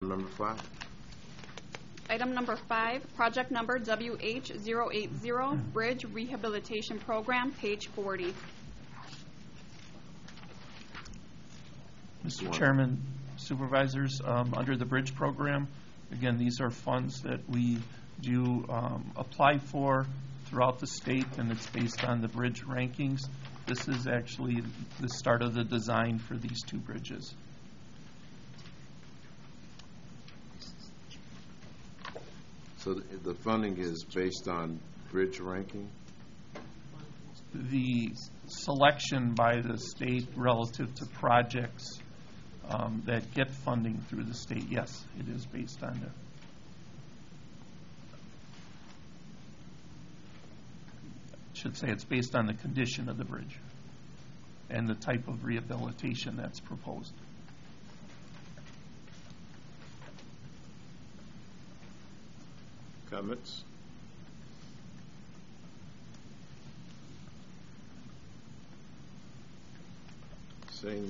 number 5. Item number 5, project number WH080, Bridge Rehabilitation Program, page 40. Mr. Chairman, Supervisors, under the bridge program, again, these are funds that we do apply for throughout the state, and it's based on the bridge rankings. This is actually the start of the design for these 2 bridges. So the funding is based on bridge ranking? The selection by the state relative to projects that get funding through the state, yes, it is based on that. I should say it's based on the condition of the bridge and the type of rehabilitation that's proposed. Comments? Saying